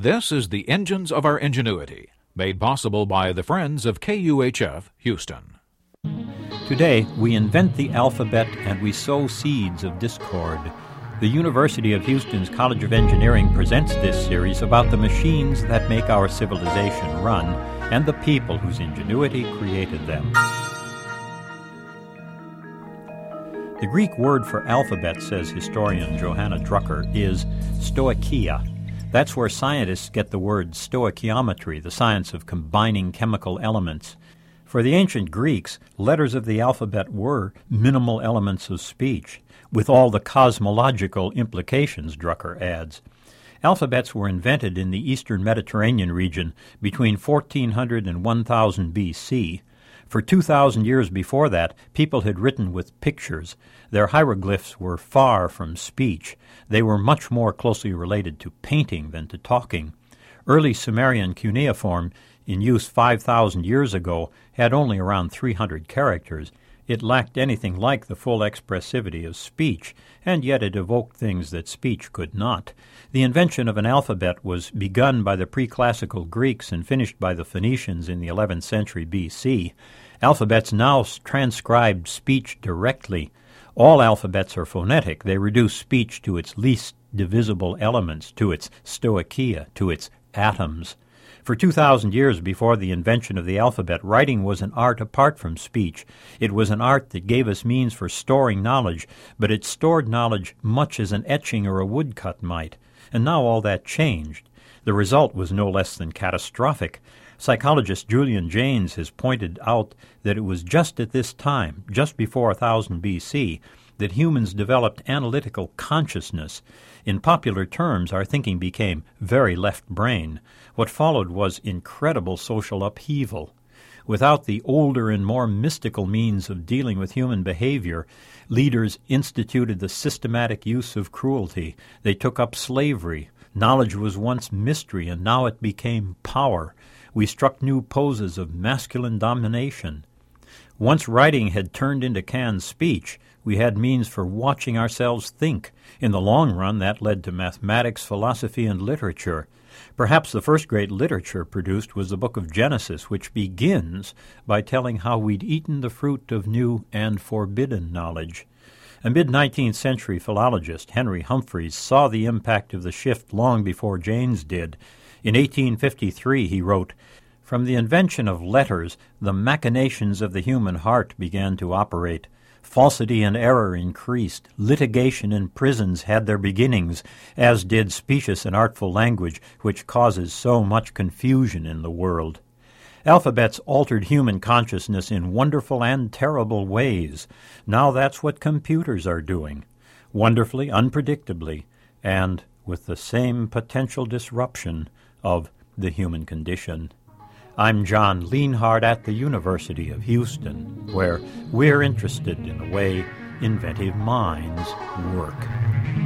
This is the Engines of Our Ingenuity, made possible by the Friends of KUHF Houston. Today, we invent the alphabet and we sow seeds of discord. The University of Houston's College of Engineering presents this series about the machines that make our civilization run and the people whose ingenuity created them. The Greek word for alphabet, says historian Johanna Drucker, is stoicheia. That's where scientists get the word stoichiometry, the science of combining chemical elements. For the ancient Greeks, letters of the alphabet were minimal elements of speech, with all the cosmological implications, Drucker adds. Alphabets were invented in the eastern Mediterranean region between 1400 and 1000 B.C. For 2,000 years before that, people had written with pictures. Their hieroglyphs were far from speech. They were much more closely related to painting than to talking. Early Sumerian cuneiform, in use 5,000 years ago, had only around 300 characters. It lacked anything like the full expressivity of speech, and yet it evoked things that speech could not. The invention of an alphabet was begun by the pre-classical Greeks and finished by the Phoenicians in the 11th century B.C. Alphabets now transcribe speech directly. All alphabets are phonetic. They reduce speech to its least divisible elements, to its stoicheia, to its atoms. For 2,000 years before the invention of the alphabet, writing was an art apart from speech. It was an art that gave us means for storing knowledge, but it stored knowledge much as an etching or a woodcut might. And now all that changed. The result was no less than catastrophic. Psychologist Julian Jaynes has pointed out that it was just at this time, just before 1000 B.C., that humans developed analytical consciousness. In popular terms, our thinking became very left-brain. What followed was incredible social upheaval. Without the older and more mystical means of dealing with human behavior, leaders instituted the systematic use of cruelty. They took up slavery. Knowledge was once mystery, and now it became power. We struck new poses of masculine domination. Once writing had turned into canned speech, we had means for watching ourselves think. In the long run, that led to mathematics, philosophy, and literature. Perhaps the first great literature produced was the book of Genesis, which begins by telling how we'd eaten the fruit of new and forbidden knowledge. A mid-19th century philologist, Henry Humphreys, saw the impact of the shift long before Jaynes did. In 1853 he wrote, "From the invention of letters, the machinations of the human heart began to operate. Falsity and error increased. Litigation in prisons had their beginnings, as did specious and artful language, which causes so much confusion in the world." Alphabets altered human consciousness in wonderful and terrible ways. Now that's what computers are doing. Wonderfully, unpredictably, and with the same potential disruption of the human condition. I'm John Lienhard at the University of Houston, where we're interested in the way inventive minds work.